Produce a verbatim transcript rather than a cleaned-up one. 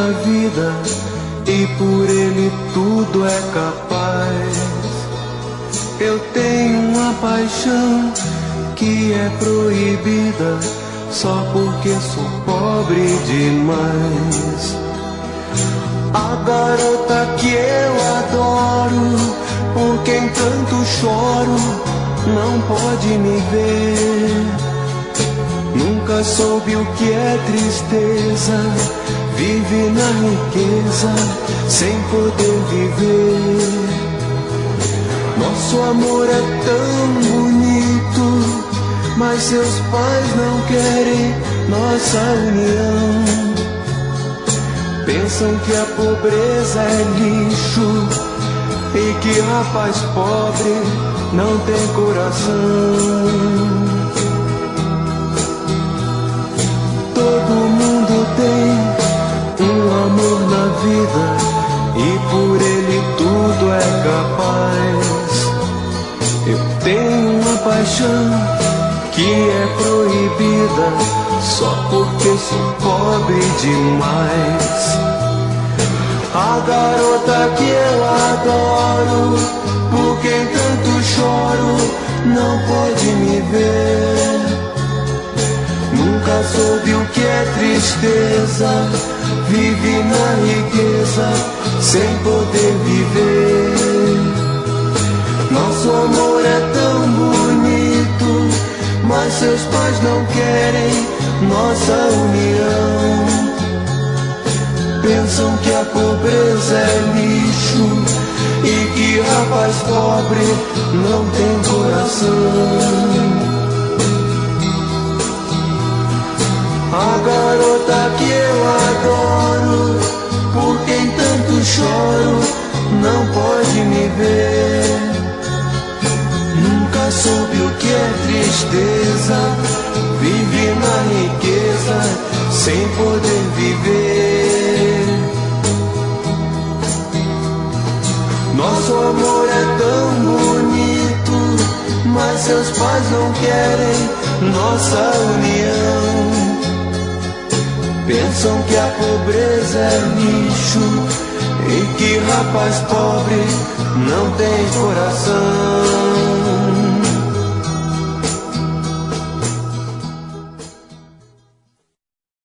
na vida e por ele tudo é capaz. Eu tenho uma paixão que é proibida só porque sou pobre demais. A garota que eu adoro, por quem tanto choro, não pode me ver. Nunca soube o que é tristeza, vive na riqueza sem poder viver. Nosso amor é tão bonito, mas seus pais não querem nossa união. Pensam que a pobreza é lixo e que rapaz pobre não tem coração. Todo mundo tem um amor na vida e por ele tudo é capaz. Eu tenho uma paixão que é proibida só porque sou pobre demais. A garota que eu adoro, por quem tanto choro, não pode me ver. Nunca soube o que é tristeza, vive na riqueza sem poder viver. Nosso amor é tão bonito, mas seus pais não querem nossa união. Pensam que a pobreza é lixo e que rapaz pobre não tem coração. A garota que eu adoro, por quem tanto choro, não pode me ver. Nunca soube o que é tristeza, vive na riqueza sem poder viver. Nosso amor é tão bonito, mas seus pais não querem nossa união. Pensam que a pobreza é lixo e que rapaz pobre não tem coração.